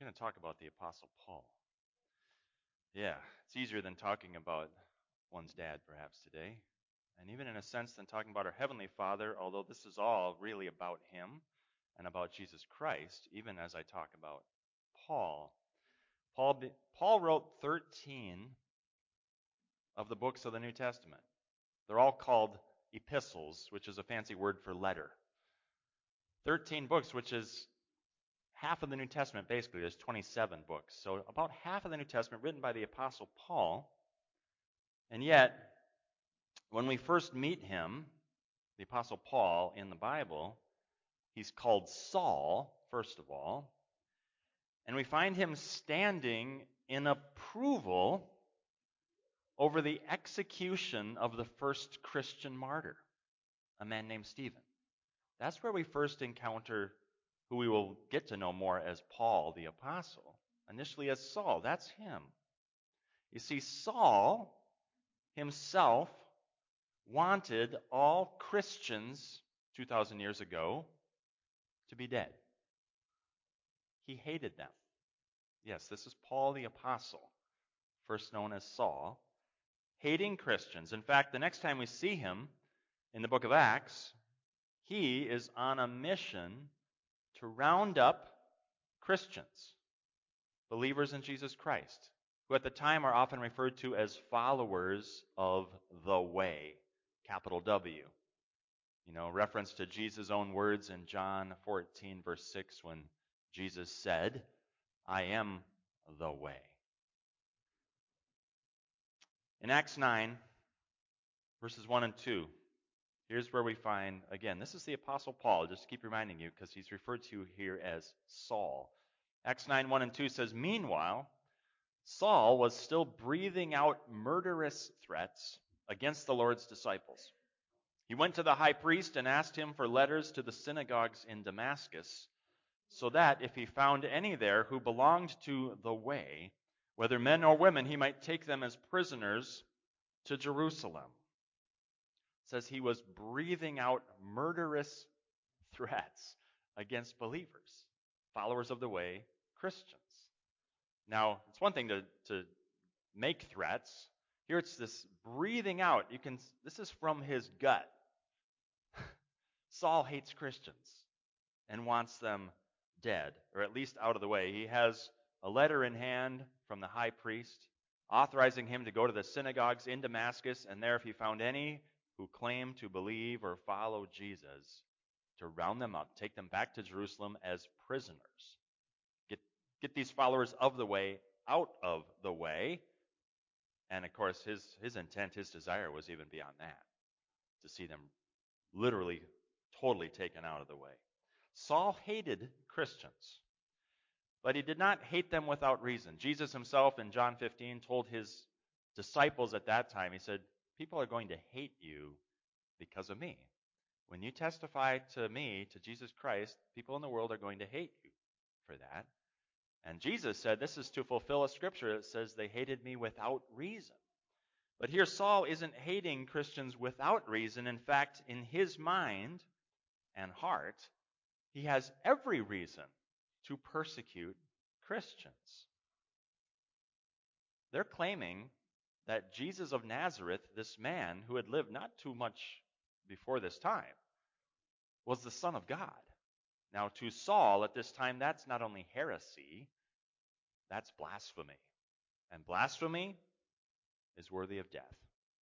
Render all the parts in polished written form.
We're going to talk about the Apostle Paul. Yeah, it's easier than talking about one's dad, perhaps, today. And even in a sense, than talking about our Heavenly Father, although this is all really about Him and about Jesus Christ, even as I talk about Paul. Paul wrote 13 of the books of the New Testament. They're all called epistles, which is a fancy word for letter. 13 books, which is half of the New Testament, basically. There's 27 books. So about half of the New Testament written by the Apostle Paul. And yet, when we first meet him, the Apostle Paul in the Bible, he's called Saul, first of all. And we find him standing in approval over the execution of the first Christian martyr, a man named Stephen. That's where we first encounter who we will get to know more as Paul the Apostle. Initially as Saul, that's him. You see, Saul himself wanted all Christians 2,000 years ago to be dead. He hated them. Yes, this is Paul the Apostle, first known as Saul, hating Christians. In fact, the next time we see him in the book of Acts, he is on a mission to round up Christians, believers in Jesus Christ, who at the time are often referred to as followers of the way, capital W. Reference to Jesus' own words in John 14, verse 6, when Jesus said, I am the way. In Acts 9, verses 1 and 2, here's where we find, again, this is the Apostle Paul, just to keep reminding you, because he's referred to here as Saul. Acts 9, 1 and 2 says, Meanwhile, Saul was still breathing out murderous threats against the Lord's disciples. He went to the high priest and asked him for letters to the synagogues in Damascus, so that if he found any there who belonged to the way, whether men or women, he might take them as prisoners to Jerusalem. It says he was breathing out murderous threats against believers, followers of the way, Christians. Now, it's one thing to make threats. Here it's this breathing out. This is from his gut. Saul hates Christians and wants them dead, or at least out of the way. He has a letter in hand from the high priest authorizing him to go to the synagogues in Damascus, and there, if he found any who claimed to believe or follow Jesus, to round them up, take them back to Jerusalem as prisoners. Get these followers of the way out of the way. And of course, his intent, his desire was even beyond that, to see them literally, totally taken out of the way. Saul hated Christians, but he did not hate them without reason. Jesus himself in John 15 told his disciples at that time, he said, people are going to hate you because of me. When you testify to me, to Jesus Christ, people in the world are going to hate you for that. And Jesus said, this is to fulfill a scripture that says they hated me without reason. But here Saul isn't hating Christians without reason. In fact, in his mind and heart, he has every reason to persecute Christians. They're claiming that Jesus of Nazareth, this man who had lived not too much before this time, was the Son of God. Now, to Saul at this time, that's not only heresy, that's blasphemy. And blasphemy is worthy of death.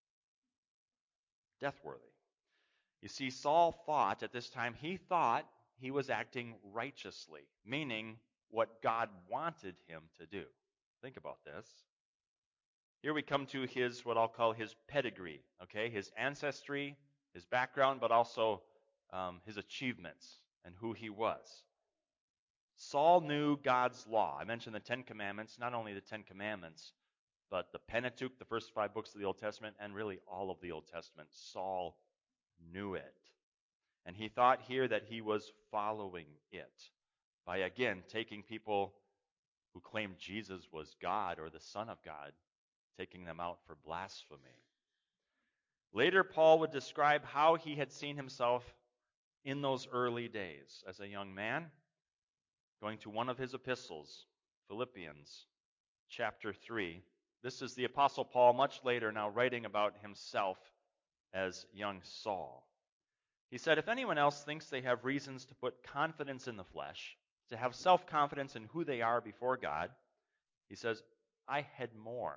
Death worthy. You see, Saul thought at this time, he thought he was acting righteously, meaning what God wanted him to do. Think about this. Here we come to his, what I'll call his pedigree, okay? His ancestry, his background, but also his achievements and who he was. Saul knew God's law. I mentioned the Ten Commandments, not only the Ten Commandments, but the Pentateuch, the first 5 books of the Old Testament, and really all of the Old Testament. Saul knew it. And he thought here that he was following it by, again, taking people who claimed Jesus was God or the Son of God, taking them out for blasphemy. Later, Paul would describe how he had seen himself in those early days as a young man, going to one of his epistles, Philippians chapter 3. This is the Apostle Paul, much later now, writing about himself as young Saul. He said, if anyone else thinks they have reasons to put confidence in the flesh, to have self-confidence in who they are before God, he says, I had more.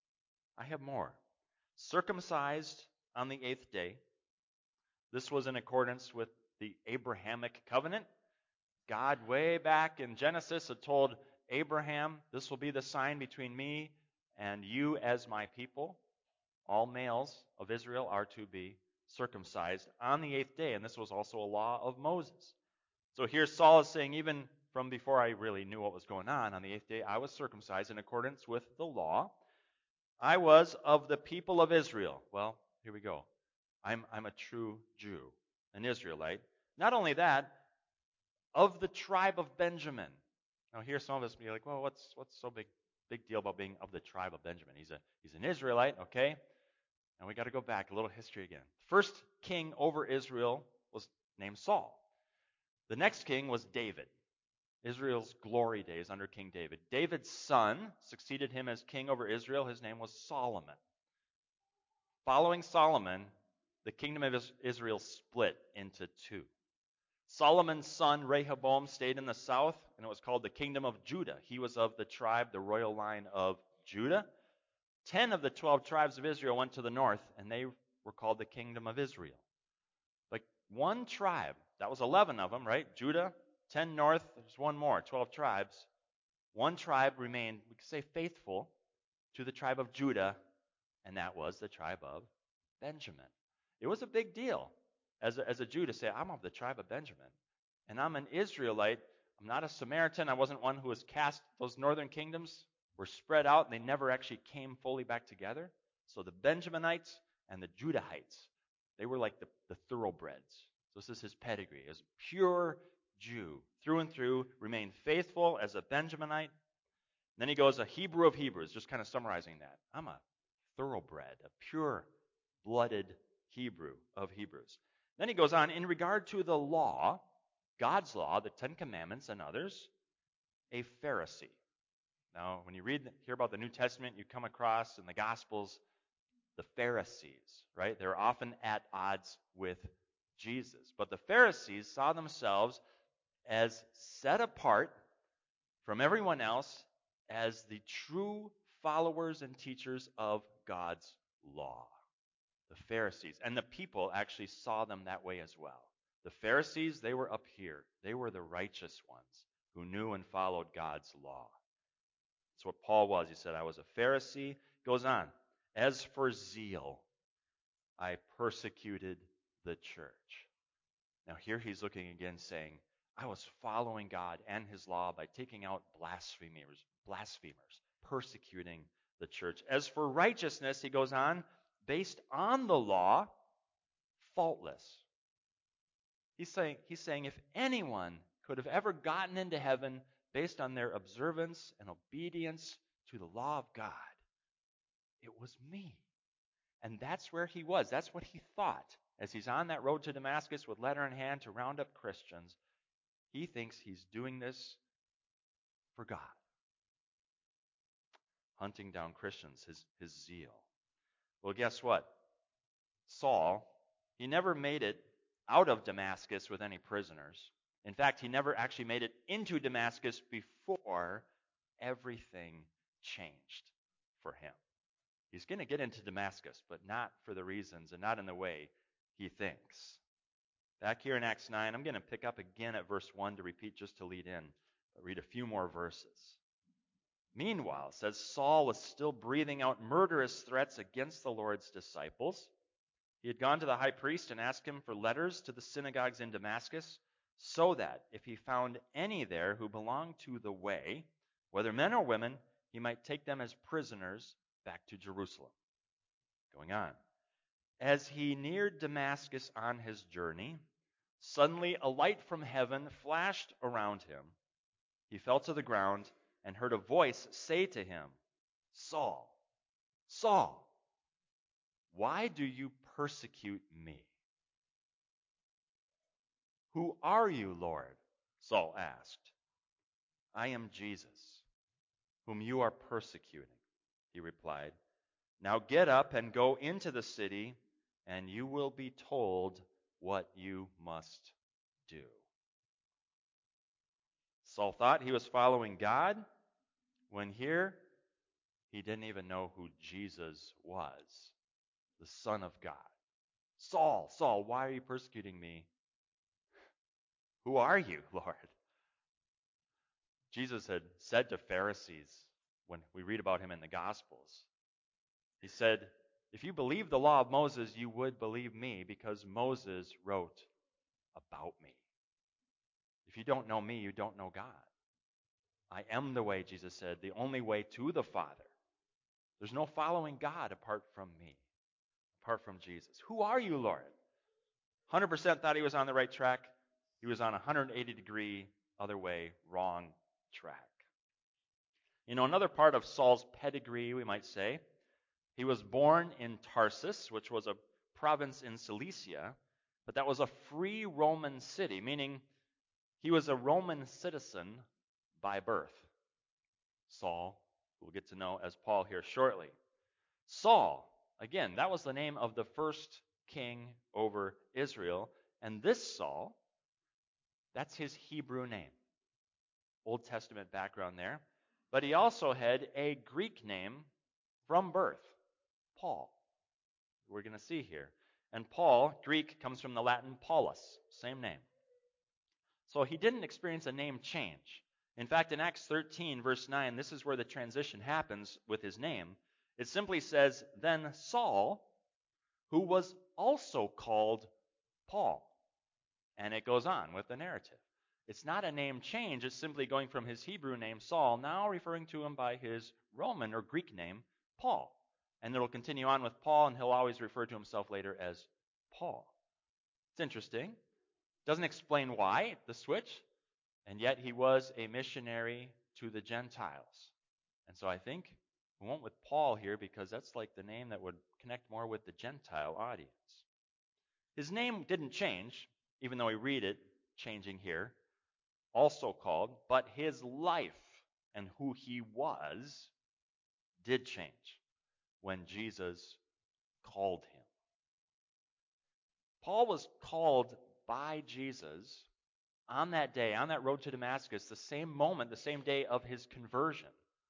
I have more. Circumcised on the 8th day. This was in accordance with the Abrahamic covenant. God, way back in Genesis, had told Abraham, this will be the sign between me and you as my people. All males of Israel are to be circumcised on the 8th day, and this was also a law of Moses. So here Saul is saying, even from before I really knew what was going on the 8th day, I was circumcised in accordance with the law. I was of the people of Israel. Well, here we go. I'm a true Jew, an Israelite. Not only that, of the tribe of Benjamin. Now here some of us be like, well, what's so big deal about being of the tribe of Benjamin? He's an Israelite, okay? And we got to go back a little history again. First king over Israel was named Saul. The next king was David. Israel's glory days under King David. David's son succeeded him as king over Israel. His name was Solomon. Following Solomon, the kingdom of Israel split into two. Solomon's son Rehoboam stayed in the south, and it was called the kingdom of Judah. He was of the tribe, the royal line of Judah. 10 of the 12 tribes of Israel went to the north, and they were called the kingdom of Israel. Like one tribe, that was 11 of them, right? Judah, 10 north, there's one more, 12 tribes. One tribe remained, we could say, faithful to the tribe of Judah, and that was the tribe of Benjamin. It was a big deal as a Jew to say, I'm of the tribe of Benjamin, and I'm an Israelite. I'm not a Samaritan. I wasn't one who was cast. Those northern kingdoms were spread out, and they never actually came fully back together. So the Benjaminites and the Judahites, they were like the thoroughbreds. So this is his pedigree. As a pure Jew, through and through, remained faithful as a Benjaminite. And then he goes, a Hebrew of Hebrews, just kind of summarizing that. I'm a thoroughbred, a pure-blooded Hebrew of Hebrews. Then he goes on, in regard to the law, God's law, the Ten Commandments and others, a Pharisee. Now, when you hear about the New Testament, you come across in the Gospels the Pharisees, right? They're often at odds with Jesus. But the Pharisees saw themselves as set apart from everyone else as the true followers and teachers of God's law. The Pharisees. And the people actually saw them that way as well. The Pharisees, they were up here. They were the righteous ones who knew and followed God's law. That's what Paul was. He said, I was a Pharisee. Goes on. As for zeal, I persecuted the church. Now here he's looking again saying, I was following God and his law by taking out blasphemers, persecuting the church. As for righteousness, he goes on, based on the law, faultless. He's saying if anyone could have ever gotten into heaven based on their observance and obedience to the law of God, it was me. And that's where he was. That's what he thought. As he's on that road to Damascus with letter in hand to round up Christians, he thinks he's doing this for God. Hunting down Christians, his zeal. Well, guess what? Saul, he never made it out of Damascus with any prisoners. In fact, he never actually made it into Damascus before everything changed for him. He's going to get into Damascus, but not for the reasons and not in the way he thinks. Back here in Acts 9, I'm going to pick up again at verse 1 to repeat just to lead in, but read a few more verses. Meanwhile, it says, Saul was still breathing out murderous threats against the Lord's disciples. He had gone to the high priest and asked him for letters to the synagogues in Damascus, so that if he found any there who belonged to the way, whether men or women, he might take them as prisoners back to Jerusalem. Going on. As he neared Damascus on his journey, suddenly a light from heaven flashed around him. He fell to the ground and heard a voice say to him, Saul, Saul, why do you persecute me? Who are you, Lord? Saul asked. I am Jesus, whom you are persecuting. He replied, Now get up and go into the city, and you will be told what you must do. Saul thought he was following God, when here he didn't even know who Jesus was, the Son of God. Saul, Saul, why are you persecuting me? Who are you, Lord? Jesus had said to Pharisees, when we read about him in the Gospels, he said, if you believe the law of Moses, you would believe me, because Moses wrote about me. If you don't know me, you don't know God. I am the way, Jesus said, the only way to the Father. There's no following God apart from me, apart from Jesus. Who are you, Lord? 100% thought he was on the right track. He was on a 180-degree other way, wrong track. You know, another part of Saul's pedigree, we might say, he was born in Tarsus, which was a province in Cilicia, but that was a free Roman city, meaning he was a Roman citizen by birth. Saul, who we'll get to know as Paul here shortly. Saul, again, that was the name of the first king over Israel, and this Saul, that's his Hebrew name. Old Testament background there. But he also had a Greek name from birth, Paul. We're going to see here. And Paul, Greek, comes from the Latin Paulus, same name. So he didn't experience a name change. In fact, in Acts 13, verse 9, this is where the transition happens with his name. It simply says, Then Saul, who was also called Paul. And it goes on with the narrative. It's not a name change. It's simply going from his Hebrew name, Saul, now referring to him by his Roman or Greek name, Paul. And it'll continue on with Paul, and he'll always refer to himself later as Paul. It's interesting. Doesn't explain why, the switch. And yet he was a missionary to the Gentiles. And so I think we went with Paul here because that's like the name that would connect more with the Gentile audience. His name didn't change, even though we read it changing here, also called, but his life and who he was did change when Jesus called him. Paul was called by Jesus on that day, on that road to Damascus, the same moment, the same day of his conversion.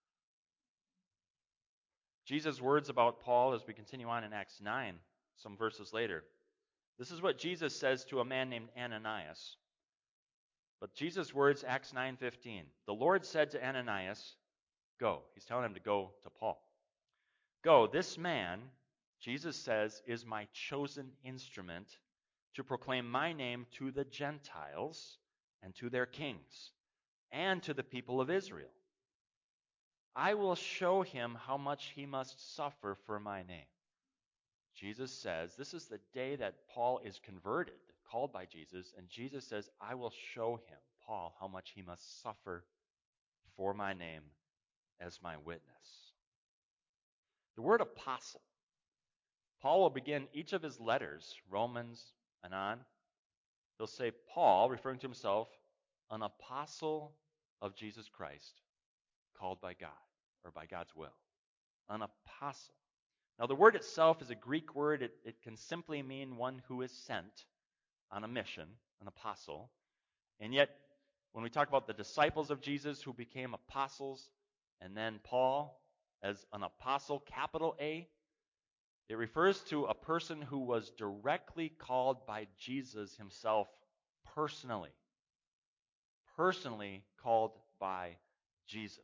Jesus' words about Paul as we continue on in Acts 9, some verses later. This is what Jesus says to a man named Ananias. But Jesus' words, Acts 9:15. The Lord said to Ananias, Go. He's telling him to go to Paul. Go, this man, Jesus says, is my chosen instrument to proclaim my name to the Gentiles and to their kings and to the people of Israel. I will show him how much he must suffer for my name. Jesus says, this is the day that Paul is converted, called by Jesus, and Jesus says, I will show him, Paul, how much he must suffer for my name as my witness. The word apostle. Paul will begin each of his letters, Romans and on. He'll say, Paul, referring to himself, an apostle of Jesus Christ, called by God, or by God's will. An apostle. Now, the word itself is a Greek word. It can simply mean one who is sent on a mission, an apostle. And yet, when we talk about the disciples of Jesus who became apostles, and then Paul as an apostle, capital A, it refers to a person who was directly called by Jesus himself personally. Personally called by Jesus.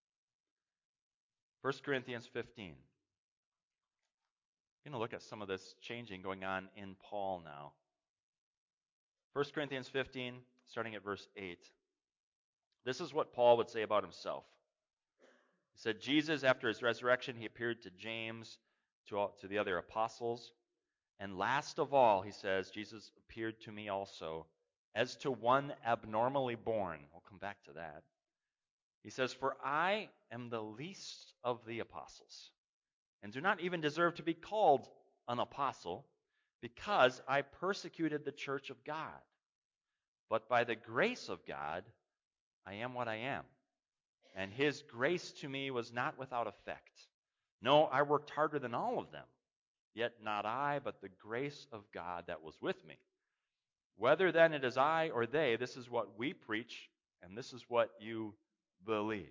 1 Corinthians 15. We're going to look at some of this changing going on in Paul now. 1 Corinthians 15, starting at verse 8. This is what Paul would say about himself. He said, Jesus, after his resurrection, he appeared to James, to the other apostles. And last of all, he says, Jesus appeared to me also, as to one abnormally born. We'll come back to that. He says, For I am the least of the apostles, and do not even deserve to be called an apostle, because I persecuted the church of God. But by the grace of God, I am what I am. and his grace to me was not without effect. No, I worked harder than all of them. Yet not I, but the grace of God that was with me. Whether then it is I or they, this is what we preach, and this is what you believed.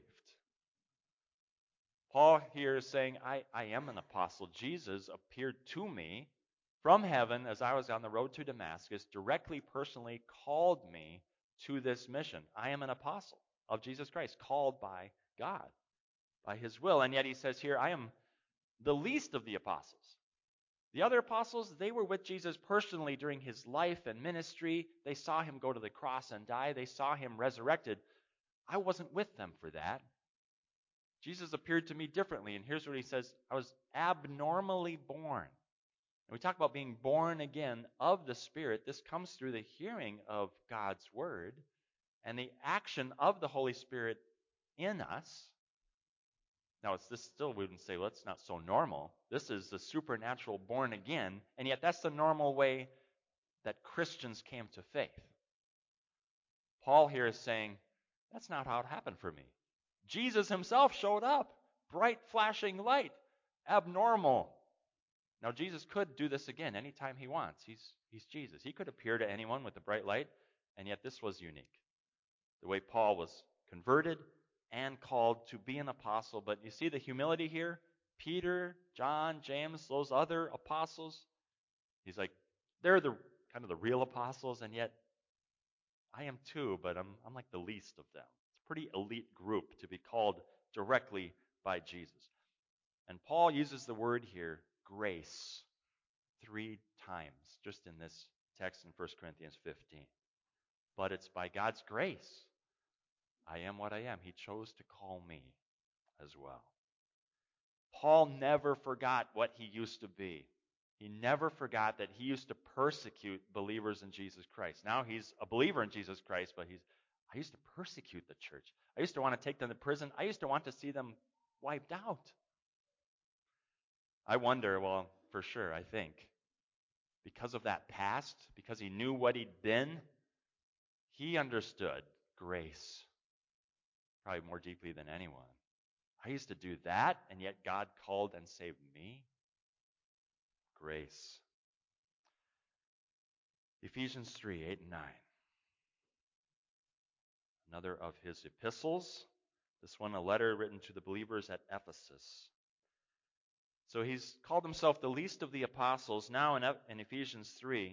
Paul here is saying, I am an apostle. Jesus appeared to me from heaven as I was on the road to Damascus, directly, personally called me to this mission. I am an apostle of Jesus Christ, called by God, by his will. And yet he says here, I am the least of the apostles. The other apostles, they were with Jesus personally during his life and ministry. They saw him go to the cross and die. They saw him resurrected. I wasn't with them for that. Jesus appeared to me differently. And here's what he says, I was abnormally born. And we talk about being born again of the Spirit. This comes through the hearing of God's word and the action of the Holy Spirit in us. Now, it's this still, we wouldn't say, well, that's not so normal. This is the supernatural born again, and yet that's the normal way that Christians came to faith. Paul here is saying, that's not how it happened for me. Jesus himself showed up, bright flashing light, abnormal. Now, Jesus could do this again anytime he wants. He's Jesus. He could appear to anyone with a bright light, and yet this was unique. The way Paul was converted and called to be an apostle. But you see the humility here? Peter, John, James, those other apostles. He's like, they're the kind of the real apostles, and yet I am too, but I'm like the least of them. It's a pretty elite group to be called directly by Jesus. And Paul uses the word here, grace, 3 times, just in this text in 1 Corinthians 15. But it's by God's grace I am what I am. He chose to call me as well. Paul never forgot what he used to be. He never forgot that he used to persecute believers in Jesus Christ. Now he's a believer in Jesus Christ, but I used to persecute the church. I used to want to take them to prison. I used to want to see them wiped out. I wonder, well, for sure, I think, because of that past, because he knew what he'd been, he understood grace probably more deeply than anyone. I used to do that, and yet God called and saved me. Grace. Ephesians 3, 8 and 9. Another of his epistles. This one, a letter written to the believers at Ephesus. So he's called himself the least of the apostles. Now in Ephesians 3,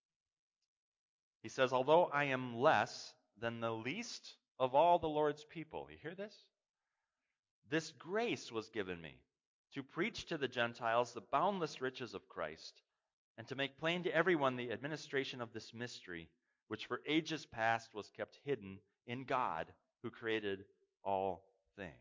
he says, although I am less than the least of all the Lord's people. You hear this? This grace was given me to preach to the Gentiles the boundless riches of Christ, and to make plain to everyone the administration of this mystery, which for ages past was kept hidden in God, who created all things.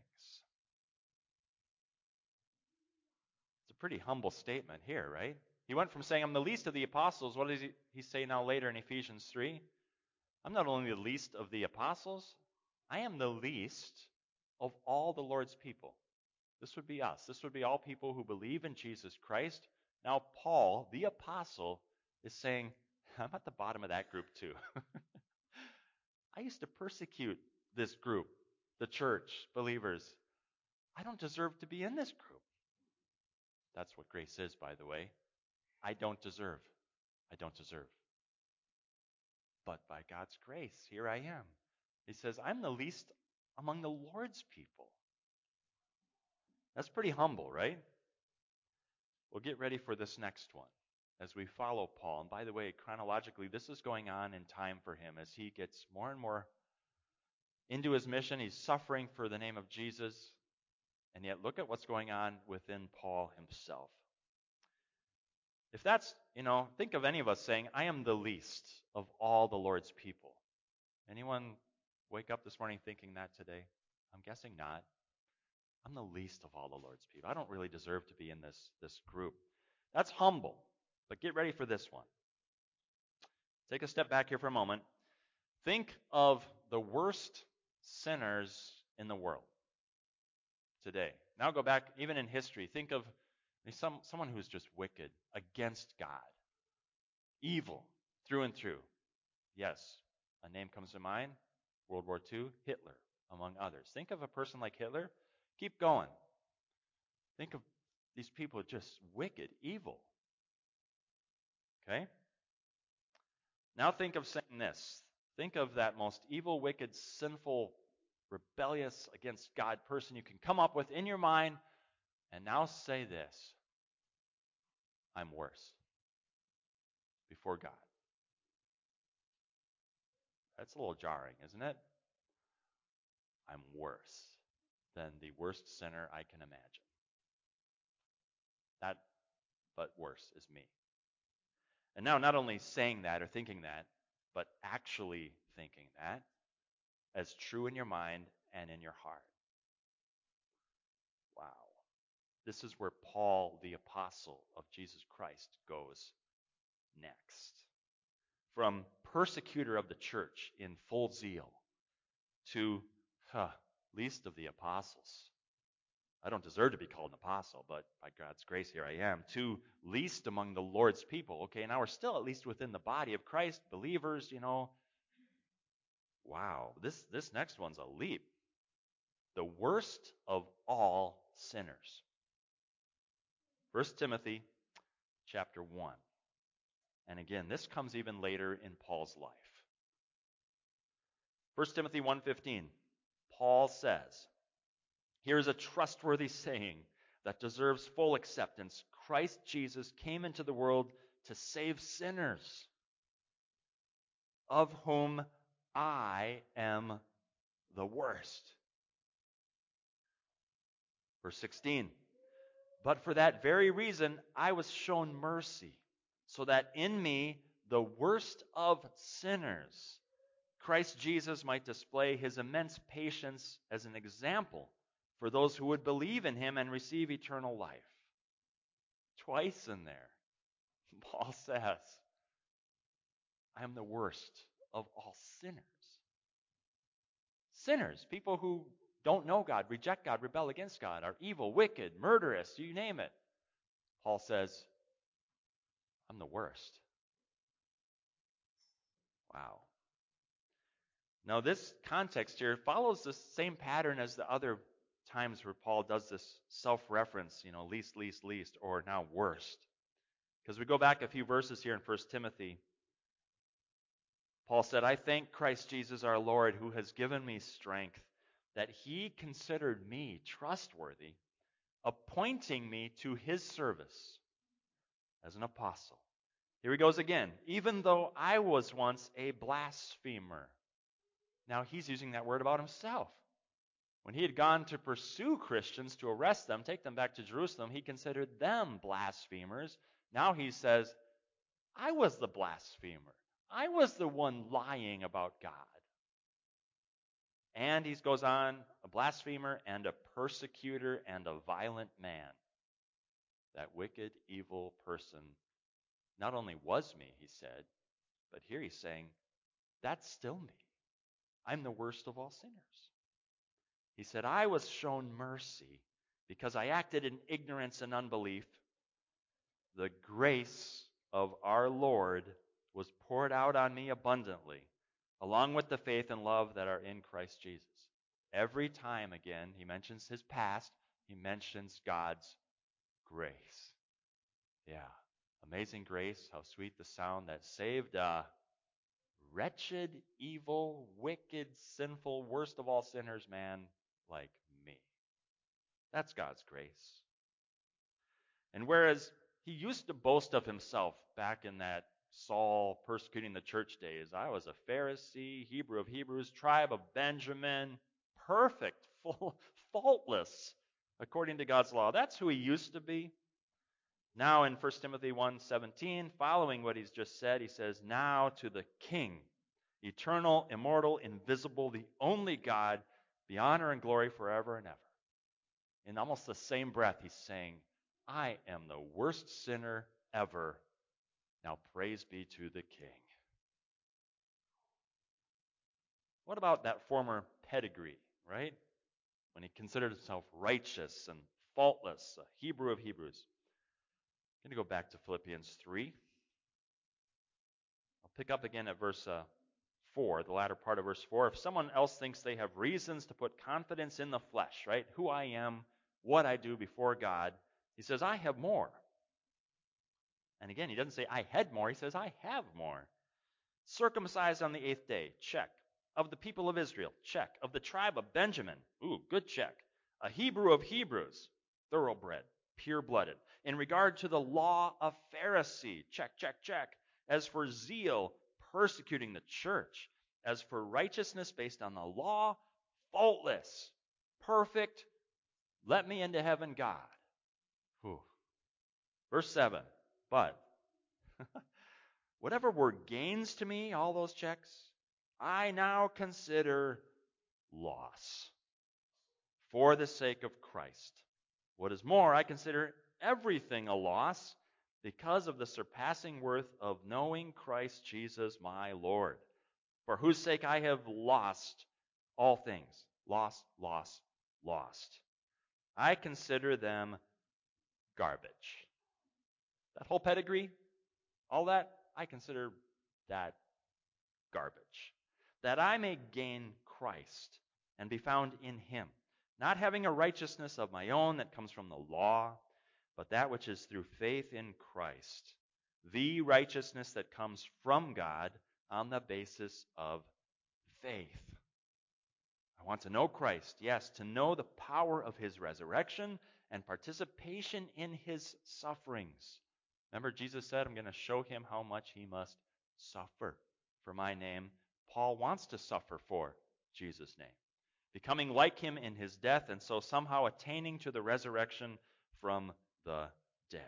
It's a pretty humble statement here, right? He went from saying, I'm the least of the apostles. What does he say now later in Ephesians 3? I'm not only the least of the apostles, I am the least of all the Lord's people. This would be us. This would be all people who believe in Jesus Christ. Now Paul, the apostle, is saying, I'm at the bottom of that group too. I used to persecute this group, the church, believers. I don't deserve to be in this group. That's what grace is, by the way. I don't deserve. I don't deserve. But by God's grace, here I am. He says, I'm the least among the Lord's people. That's pretty humble, right? Well, get ready for this next one as we follow Paul. And by the way, chronologically, this is going on in time for him as he gets more and more into his mission. He's suffering for the name of Jesus. And yet, look at what's going on within Paul himself. If that's, think of any of us saying, I am the least of all the Lord's people. Anyone wake up this morning thinking that today? I'm guessing not. I'm the least of all the Lord's people. I don't really deserve to be in this group. That's humble. But get ready for this one. Take a step back here for a moment. Think of the worst sinners in the world today. Now go back, even in history. Think of someone who's just wicked, against God, evil through and through. Yes, a name comes to mind, World War II, Hitler. among others. Think of a person like Hitler. Keep going. Think of these people just wicked, evil. Okay? Now think of saying this. Think of that most evil, wicked, sinful, rebellious against God person you can come up with in your mind, and now say this: I'm worse before God. That's a little jarring, isn't it? I'm worse than the worst sinner I can imagine. That, but worse, is me. And now, not only saying that or thinking that, but actually thinking that as true in your mind and in your heart. Wow. This is where Paul, the apostle of Jesus Christ, goes next. From persecutor of the church in full zeal to least of the apostles. I don't deserve to be called an apostle, but by God's grace, here I am. To least among the Lord's people. Okay, now we're still at least within the body of Christ, believers, Wow, this next one's a leap. The worst of all sinners. 1 Timothy chapter 1. And again, this comes even later in Paul's life. 1 Timothy 1:15. Paul says, "Here is a trustworthy saying that deserves full acceptance. Christ Jesus came into the world to save sinners, of whom I am the worst." Verse 16. "But for that very reason I was shown mercy, so that in me, the worst of sinners, Christ Jesus might display his immense patience as an example for those who would believe in him and receive eternal life." Twice in there, Paul says, I am the worst of all sinners. Sinners, people who don't know God, reject God, rebel against God, are evil, wicked, murderous, you name it. Paul says, I'm the worst. Wow. Now, this context here follows the same pattern as the other times where Paul does this self-reference, least, least, least, or now worst. Because we go back a few verses here in 1 Timothy. Paul said, "I thank Christ Jesus our Lord, who has given me strength, that he considered me trustworthy, appointing me to his service as an apostle." Here he goes again. "Even though I was once a blasphemer." Now he's using that word about himself. When he had gone to pursue Christians, to arrest them, take them back to Jerusalem, he considered them blasphemers. Now he says, I was the blasphemer. I was the one lying about God. And he goes on, a blasphemer and a persecutor and a violent man. That wicked, evil person not only was me, he said, but here he's saying, that's still me. I'm the worst of all sinners. He said, I was shown mercy because I acted in ignorance and unbelief. The grace of our Lord was poured out on me abundantly, along with the faith and love that are in Christ Jesus. Every time, again, he mentions his past, he mentions God's grace. Yeah, amazing grace, how sweet the sound that saved a wretched, evil, wicked, sinful, worst of all sinners man like me. That's God's grace. And whereas he used to boast of himself back in that Saul persecuting the church days, I was a Pharisee, Hebrew of Hebrews, tribe of Benjamin, perfect, faultless, according to God's law. That's who he used to be. Now in 1 Timothy 1:17, following what he's just said, he says, now to the King, eternal, immortal, invisible, the only God, be honor and glory forever and ever. In almost the same breath, he's saying, I am the worst sinner ever. Now praise be to the King. What about that former pedigree, right? When he considered himself righteous and faultless, a Hebrew of Hebrews. I'm going to go back to Philippians 3. I'll pick up again at verse 4, the latter part of verse 4, if someone else thinks they have reasons to put confidence in the flesh, right, who I am, what I do before God, he says, I have more. And again, he doesn't say, I had more. He says, I have more. Circumcised on the 8th day, check. Of the people of Israel, check. Of the tribe of Benjamin, ooh, good check. A Hebrew of Hebrews, thoroughbred, pure-blooded. In regard to the law, a Pharisee, check, check, check. As for zeal, persecuting the church. As for righteousness based on the law, faultless, perfect. Let me into heaven, God. Whew. Verse 7, but whatever were gains to me, all those checks, I now consider loss for the sake of Christ. What is more, I consider everything a loss because of the surpassing worth of knowing Christ Jesus my Lord, for whose sake I have lost all things. Lost, lost, lost. I consider them garbage. That whole pedigree, all that, I consider that garbage. That I may gain Christ and be found in him, not having a righteousness of my own that comes from the law, but that which is through faith in Christ, the righteousness that comes from God on the basis of faith. I want to know Christ, yes, to know the power of his resurrection and participation in his sufferings. Remember, Jesus said, I'm going to show him how much he must suffer for my name. Paul wants to suffer for Jesus' name, becoming like him in his death, and so somehow attaining to the resurrection from the dead.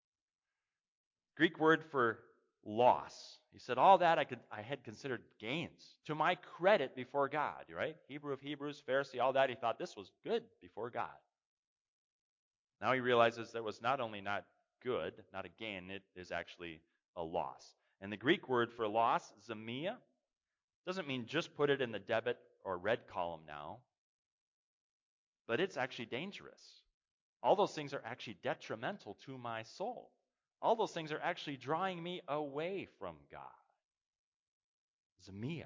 Greek word for loss. He said, all that I had considered gains to my credit before God, right? Hebrew of Hebrews, Pharisee, all that. He thought this was good before God. Now he realizes that was not only not good, not a gain, it is actually a loss. And the Greek word for loss, zemia, doesn't mean just put it in the debit or red column now, but it's actually dangerous. All those things are actually detrimental to my soul. All those things are actually drawing me away from God. Zemia.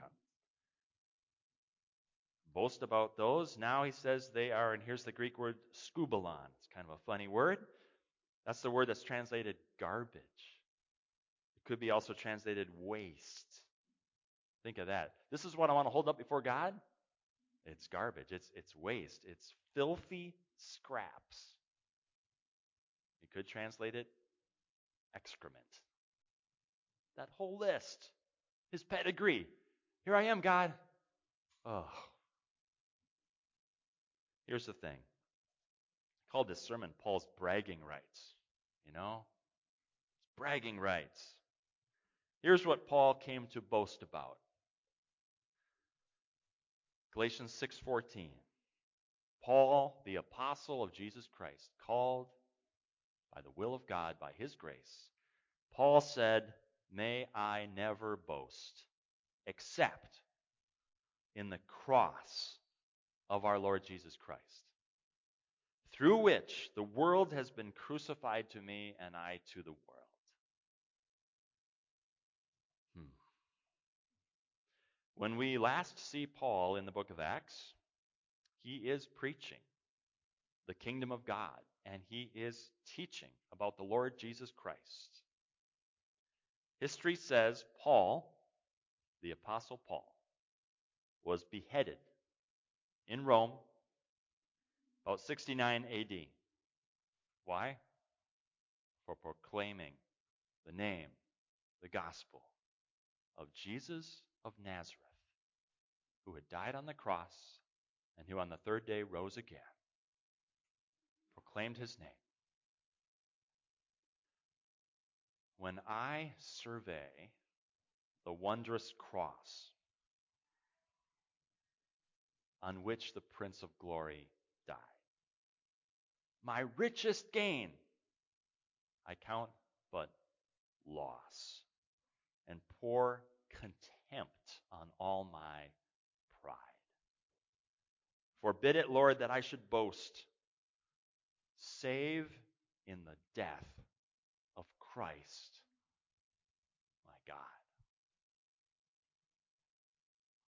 Boast about those. Now he says they are, and here's the Greek word skubalon. It's kind of a funny word. That's the word that's translated garbage. It could be also translated waste. Think of that. This is what I want to hold up before God. It's garbage. It's waste. It's filthy scraps. You could translate it excrement. That whole list. His pedigree. Here I am, God. Oh. Here's the thing. I called this sermon Paul's bragging rights. You know? It's bragging rights. Here's what Paul came to boast about. Galatians 6:14. Paul, the apostle of Jesus Christ, called by the will of God, by his grace. Paul said, may I never boast except in the cross of our Lord Jesus Christ, through which the world has been crucified to me and I to the world. When we last see Paul in the book of Acts, he is preaching the kingdom of God, and he is teaching about the Lord Jesus Christ. History says Paul, the Apostle Paul, was beheaded in Rome about 69 AD. Why? For proclaiming the name, the gospel of Jesus of Nazareth, who had died on the cross and who on the third day rose again. Proclaimed his name. When I survey the wondrous cross on which the Prince of Glory died, my richest gain, I count but loss and pour contempt on all my pride. Forbid it, Lord, that I should boast, save in the death of Christ